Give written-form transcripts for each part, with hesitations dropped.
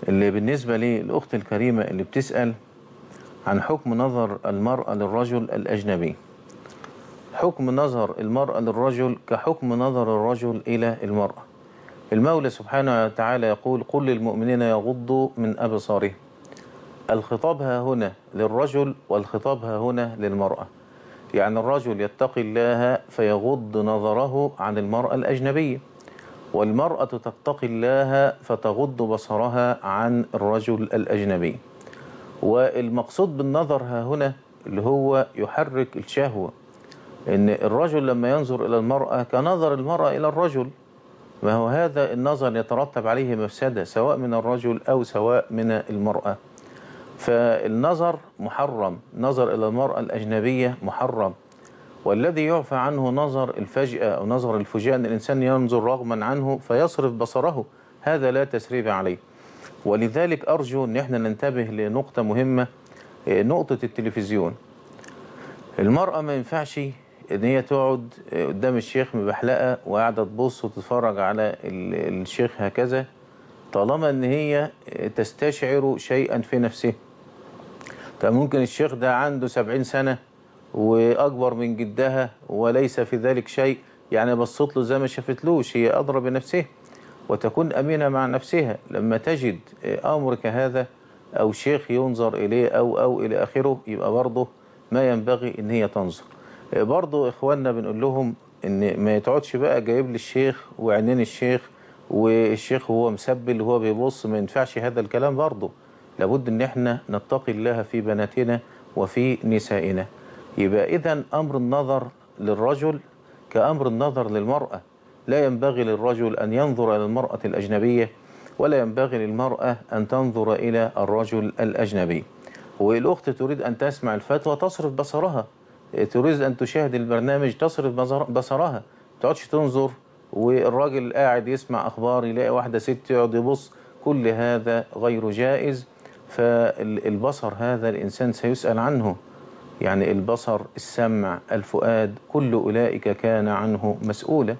اللي بالنسبة للأخت الكريمة اللي بتسأل عن حكم نظر المرأة للرجل الأجنبي، حكم نظر المرأة للرجل كحكم نظر الرجل إلى المرأة. المولى سبحانه وتعالى يقول: قل للمؤمنين يغضوا من أبصارهم. الخطاب ها هنا للرجل والخطاب ها هنا للمرأة. يعني الرجل يتقي الله فيغض نظره عن المرأة الأجنبية، والمرأة تتقي الله فتغض بصرها عن الرجل الأجنبي. والمقصود بالنظر ها هنا اللي هو يحرك الشهوة، إن الرجل لما ينظر إلى المرأة كنظر المرأة إلى الرجل، ما هو هذا النظر يترتب عليه مفسدة سواء من الرجل أو سواء من المرأة. فالنظر محرم، نظر إلى المرأة الأجنبية محرم. والذي يعفى عنه نظر الفجأة أو نظر الفجاء، أن الإنسان ينظر رغما عنه فيصرف بصره، هذا لا تسريب عليه. ولذلك أرجو أن احنا ننتبه لنقطة مهمة، نقطة التلفزيون. المرأة ما ينفعش ان هي تقعد قدام الشيخ مبحلقة وقاعدة تبص وتتفرج على الشيخ هكذا، طالما ان هي تستشعر شيئا في نفسه. فممكن الشيخ ده عنده 70 سنة وأكبر من جدها وليس في ذلك شيء، يعني بصت له زي ما شافتلوش، هي أدرى بنفسها وتكون أمينة مع نفسها. لما تجد أمر كهذا أو شيخ ينظر إليه أو إلى آخره، يبقى برضه ما ينبغي إن هي تنظر. برضه إخواننا بنقول لهم إن ما يتقعدش بقى جايب لي الشيخ وعينين الشيخ والشيخ وهو مسبل وهو بيبص، ما ينفعش هذا الكلام. برضه لابد إن احنا نتقي الله في بناتنا وفي نسائنا. يبقى إذن أمر النظر للرجل كأمر النظر للمرأة. لا ينبغي للرجل أن ينظر إلى المرأة الأجنبية، ولا ينبغي للمرأة أن تنظر إلى الرجل الأجنبي. والأخت تريد أن تسمع الفتوى تصرف بصرها، تريد أن تشاهد البرنامج تصرف بصرها، ما تقعدش تنظر والراجل قاعد يسمع أخبار يلاقي واحدة ست يقعد يبص. كل هذا غير جائز. فالبصر هذا الإنسان سيسأل عنه، يعني البصر، السمع، الفؤاد، كل أولئك كان عنه مسؤولا.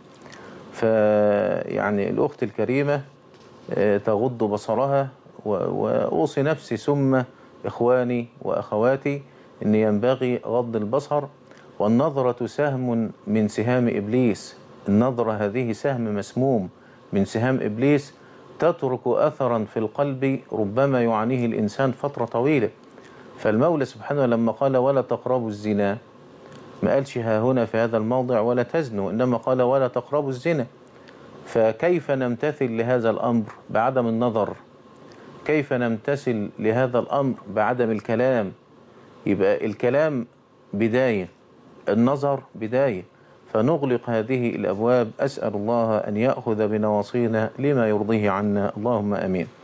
فيعني الأخت الكريمة تغض بصرها، وأوصي نفسي ثم إخواني وأخواتي أن ينبغي غض البصر. والنظرة سهم من سهام إبليس، النظرة هذه سهم مسموم من سهام إبليس تترك أثرا في القلب ربما يعانيه الإنسان فترة طويلة. فالمولى سبحانه لما قال ولا تقربوا الزنا، ما قالش ها هنا في هذا الموضع ولا تزنوا، إنما قال ولا تقربوا الزنا. فكيف نمتثل لهذا الأمر بعدم النظر؟ كيف نمتثل لهذا الأمر بعدم الكلام؟ يبقى الكلام بداية، النظر بداية. فنغلق هذه الأبواب. أسأل الله أن يأخذ بنواصينا لما يرضيه عنا، اللهم آمين.